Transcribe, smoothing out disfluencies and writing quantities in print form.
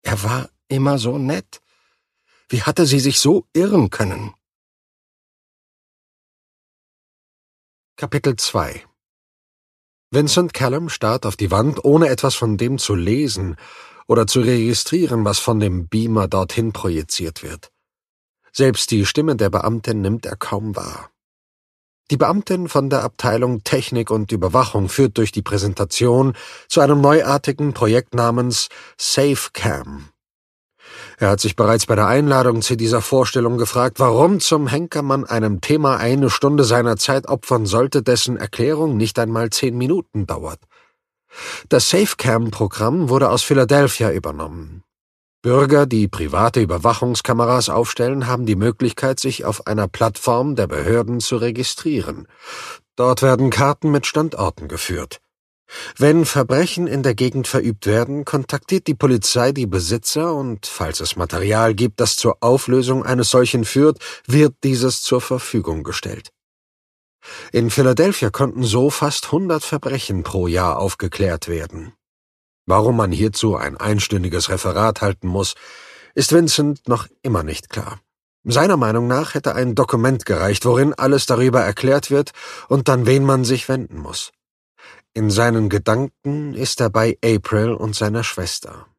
Er war immer so nett. Wie hatte sie sich so irren können? Kapitel 2 Vincent Callum starrt auf die Wand, ohne etwas von dem zu lesen oder zu registrieren, was von dem Beamer dorthin projiziert wird. Selbst die Stimme der Beamtin nimmt er kaum wahr. Die Beamtin von der Abteilung Technik und Überwachung führt durch die Präsentation zu einem neuartigen Projekt namens SafeCam. Er hat sich bereits bei der Einladung zu dieser Vorstellung gefragt, warum zum Henker man einem Thema 1 Stunde seiner Zeit opfern sollte, dessen Erklärung nicht einmal 10 Minuten dauert. Das SafeCam-Programm wurde aus Philadelphia übernommen. Bürger, die private Überwachungskameras aufstellen, haben die Möglichkeit, sich auf einer Plattform der Behörden zu registrieren. Dort werden Karten mit Standorten geführt. Wenn Verbrechen in der Gegend verübt werden, kontaktiert die Polizei die Besitzer und, falls es Material gibt, das zur Auflösung eines solchen führt, wird dieses zur Verfügung gestellt. In Philadelphia konnten so fast 100 Verbrechen pro Jahr aufgeklärt werden. Warum man hierzu ein einstündiges Referat halten muss, ist Vincent noch immer nicht klar. Seiner Meinung nach hätte ein Dokument gereicht, worin alles darüber erklärt wird und an wen man sich wenden muss. In seinen Gedanken ist er bei April und seiner Schwester.